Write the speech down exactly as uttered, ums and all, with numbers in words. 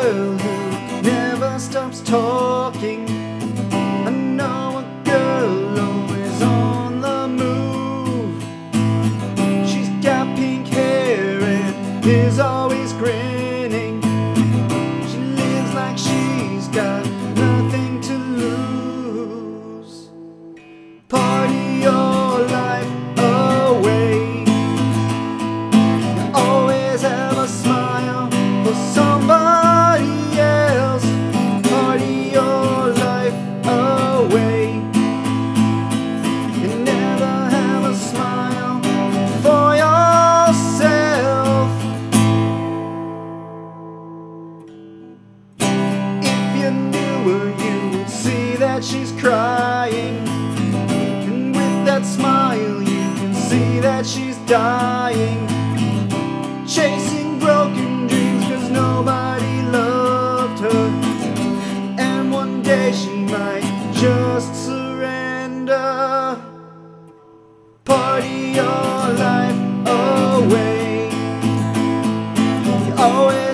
girl who never stops talking. I know a girl always on the move. She's got pink hair and is always grinning. She lives like she's got nothing to lose. Party your life away. You always have a smile for somebody else. Party your life away. You never have a smile for yourself. If you knew her, you would see that she's crying. And with that smile, you can see that she's dying. Chasing broken dreams cause nobody loved her. And one day she might just surrender. Party your life away. You always